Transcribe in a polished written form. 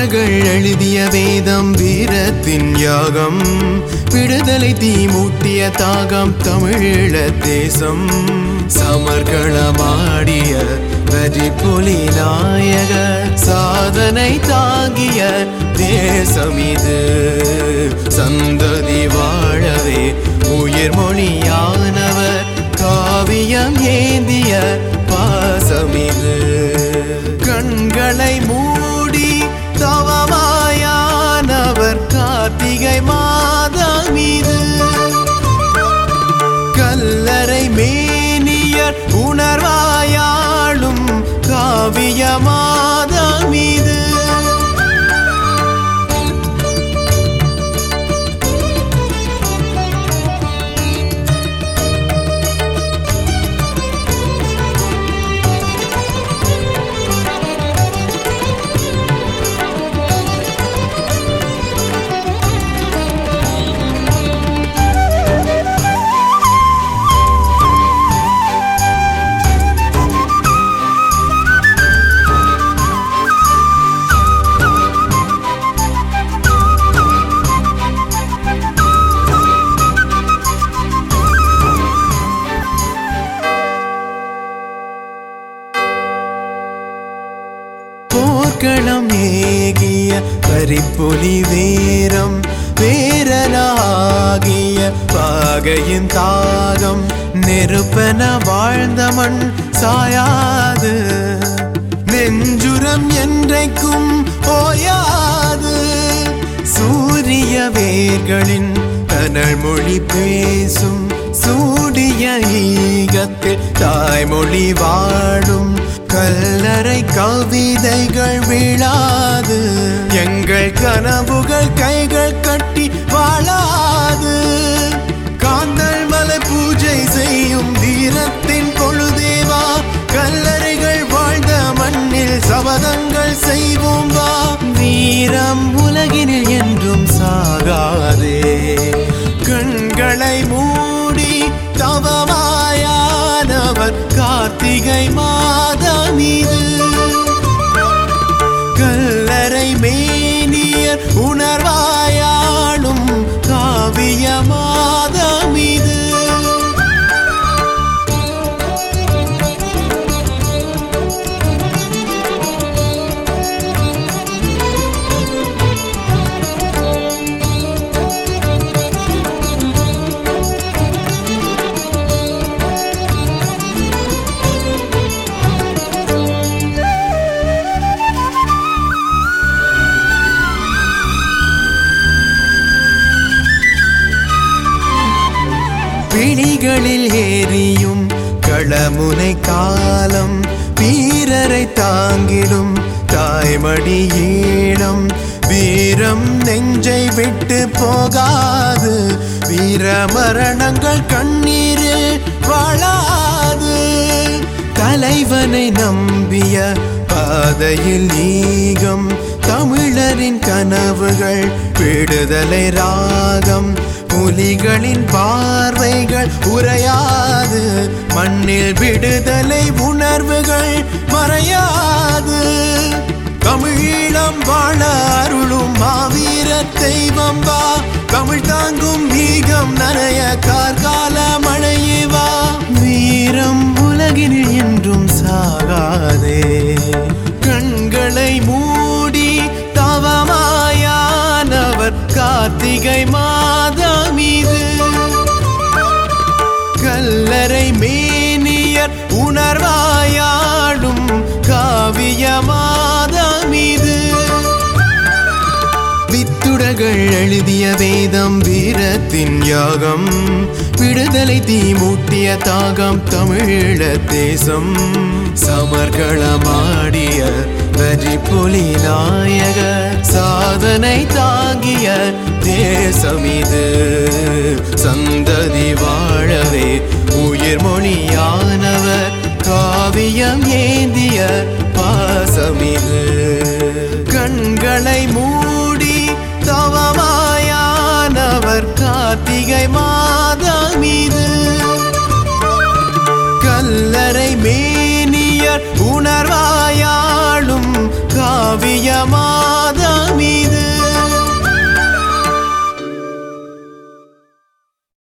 வித்துடர்கள் எழுதிய வேதம் வீரத்தின் யாகம் விடுதலை தீ மூட்டிய தாகம் தமிழீழ தேசம் சமர்களமாடிய வெற்றிப்புலி நாயக சாதனை தாங்கிய தேசம் இது சந்ததி வாழவே உயிர் மொழியானவர் காவியம் ஏந்திய பாசம் இது கண்களை மூடி தவமாயானவர் கார்த்திகை மாதம் இது கல்லறை மேனியர் உணர்வாயாளும் காவிய மாதம் இது போர்க்களம் ஏகிய கரிப்புலி வீரம் வீரனாகிய பாகையின் தாகம் நெருப்பென வாழ்ந்த மண் சாயாது நெஞ்சுரம் என்றைக்கும் ஓயாது சூரிய வேர்களின் கனல் மொழி பேசும் சூடிய ஈகத்தில் தாய்மொழி வாழும் கல்லறை கவிதைகள் விழாது எங்கள் கனவுகள் கைகள் கட்டி வாழாது காந்தல் மலை பூஜை செய்யும் வீரத்தின் பொழுதேவா கல்லறைகள் வாழ்ந்த மண்ணில் சபதங்கள் செய்வோம் வா வீரம் உலகினில் என்றும் சாகாதே கண்களை மூடி தவமாயானவர் கார்த்திகை மாதம் இது கல்லறை மேனியர் உணர்வாயாளும் காவிய மாதம் இது பிடிகளில் ஏறியும் களமுனை காலம் வீரரை தாங்கிடும் தாய்மடி ஈழம் வீரம் நெஞ்சை விட்டு போகாது வீர மரணங்கள் கண்ணீரில் வாழாது தலைவனை நம்பிய பாதையில் ஈகம் தமிழரின் கனவுகள் விடுதலை ராகம் புலிகளின் பார்வைகள் உறையாது மண்ணில் விடுதலை உணர்வுகள் மறையாது தமிழீழம் வாழ அருளும் மாவீர தெய்வம் வா தமிழ் தாங்கும் ஈகம் நனைய கார்கால மழையே வா வீரம் உலகினில் என்றும் சாகாதே கண்களை மூடி தவமாயானவர் கார்த்திகை மாதம் இது கல்லறை மேனியர் உணர்வாயாளும் காவிய மாதம் இது வித்துடர்கள் எழுதிய வேதம் வீரத்தின் யாகம் விடுதலை தீ மூட்டிய தாகம் தமிழீழ தேசம் சமர்களமாடிய வெற்றிப்புலி நாயக சாதனை தாங்கிய தேசம் இது சந்ததி வாழவே உயிர் மொழியானவர் காவியம் ஏந்திய பாசம் இது கண்களை மூடி தவமாயானவர் கார்த்திகை